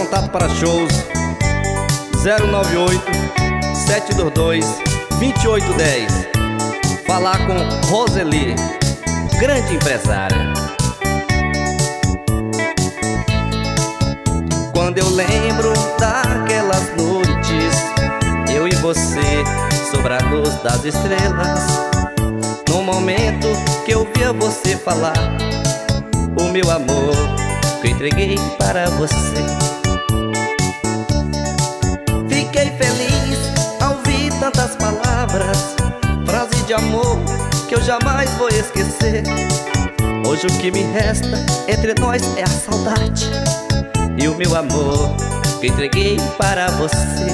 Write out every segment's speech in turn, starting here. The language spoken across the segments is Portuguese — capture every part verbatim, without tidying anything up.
contato para shows zero nove oito, sete dois dois, dois oito um zero. Falar com Roseli, grande empresária. Quando eu lembro daquelas noites, eu e você sobre a luz das estrelas, no momento que eu via você falar o meu amor que eu entreguei para você. Fiquei feliz ao ouvir tantas palavras, frase de amor que eu jamais vou esquecer. Hoje o que me resta entre nós é a saudade e o meu amor que eu entreguei para você.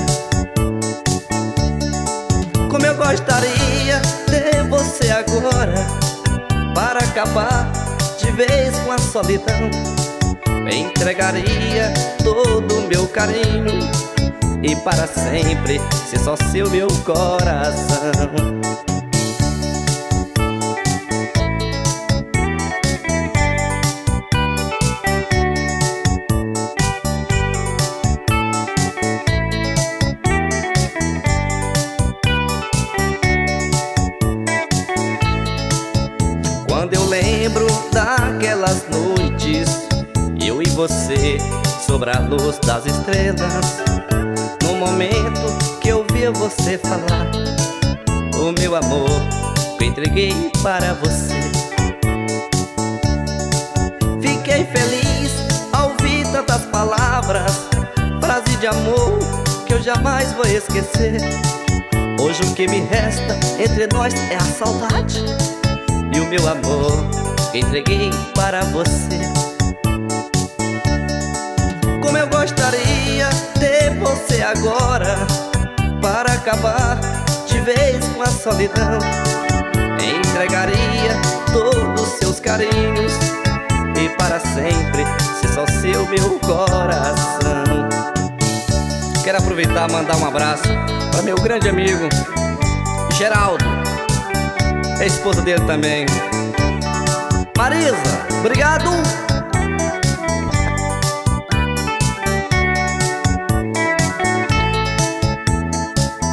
Como eu gostaria de você agora, para acabar de vez com a solidão. Entregaria todo o meu carinho e para sempre ser só seu meu coração. Quando eu lembro daquelas noites, eu e você sobre a luz das estrelas, no momento que eu via você falar o meu amor que eu entreguei para você. Fiquei feliz ao ouvir tantas palavras, frase de amor que eu jamais vou esquecer. Hoje o que me resta entre nós é a saudade e o meu amor que entreguei para você. Como eu gostaria de você agora, para acabar de vez com a solidão. Entregaria todos os seus carinhos e para sempre ser só seu meu coração. Quero aproveitar e mandar um abraço para meu grande amigo Geraldo, a esposa dele também. Marisa, obrigado!